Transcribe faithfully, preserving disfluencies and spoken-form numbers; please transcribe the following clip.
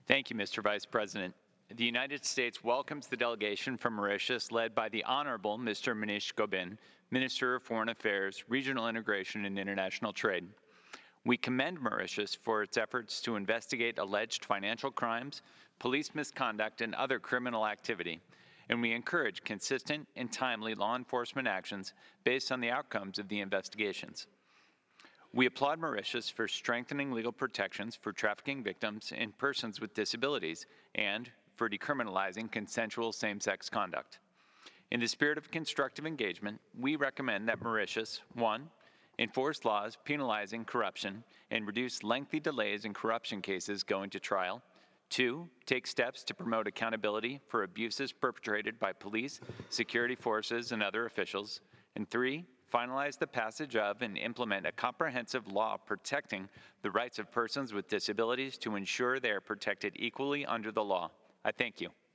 Thank you, Mister Vice President. The United States welcomes the delegation from Mauritius led by the Honorable Mister Manish Gobin, Minister of Foreign Affairs, Regional Integration and International Trade. We commend Mauritius for its efforts to investigate alleged financial crimes, police misconduct, and other criminal activity, and we encourage consistent and timely law enforcement actions based on the outcomes of the investigations. We applaud Mauritius for strengthening legal protections for trafficking victims and persons with disabilities and for decriminalizing consensual same-sex conduct. In the spirit of constructive engagement, we recommend that Mauritius, one, enforce laws penalizing corruption and reduce lengthy delays in corruption cases going to trial. Two, take steps to promote accountability for abuses perpetrated by police, security forces, and other officials. And three, finalize the passage of and implement a comprehensive law protecting the rights of persons with disabilities to ensure they are protected equally under the law. I thank you.